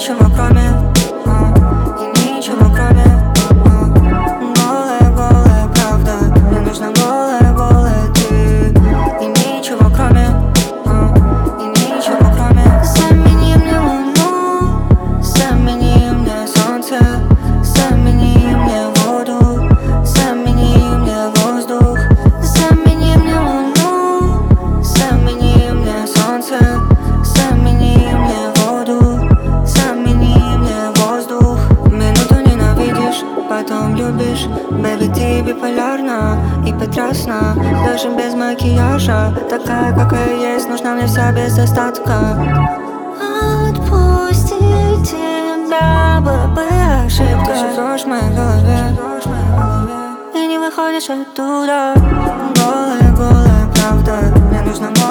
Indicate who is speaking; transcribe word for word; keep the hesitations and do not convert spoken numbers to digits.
Speaker 1: ничего кроме, а, и ничего кроме, а. Голая, голая правда, мне нужна голая, голая ты. И ничего кроме, а, и ничего кроме. Замени мне луну, замени мне солнце, замени мне воду, замени мне воздух. Замени мне луну, замени мне солнце, замени мне воду, замени мне воздух. Минуту ненавидишь, потом любишь. Бэби, ты биполярна и прекрасна, даже без макияжа. Такая, какая есть, нужна мне вся без остатка. Отпустить тебя было бы ошибка. Ты живешь в моей голове и не выходишь оттуда. Голая, голая правда, мне нужна